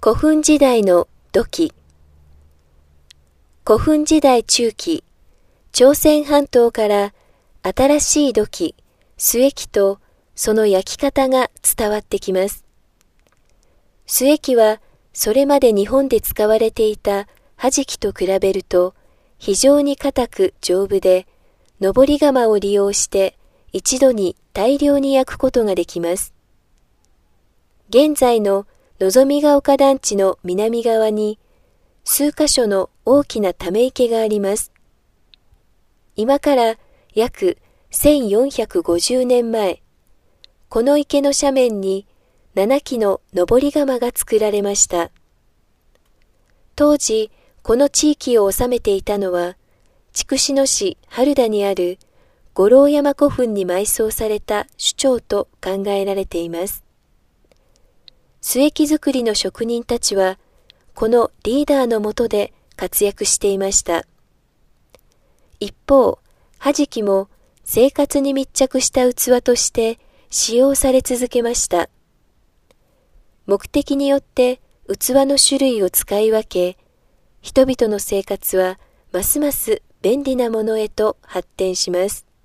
古墳時代の土器。古墳時代中期、朝鮮半島から新しい土器、須恵器とその焼き方が伝わってきます。須恵器はそれまで日本で使われていた弾器と比べると非常に硬く丈夫で、登り窯を利用して一度に大量に焼くことができます。現在の望ヶ丘団地の南側に数カ所の大きなため池があります。今から約1450年前、この池の斜面に7基の登り窯が作られました。当時、この地域を治めていたのは、筑紫野市原田にある五郎山古墳に埋葬された首長と考えられています。須恵器作りの職人たちは、このリーダーの下で活躍していました。一方、弾器も生活に密着した器として使用され続けました。目的によって器の種類を使い分け、人々の生活はますます便利なものへと発展します。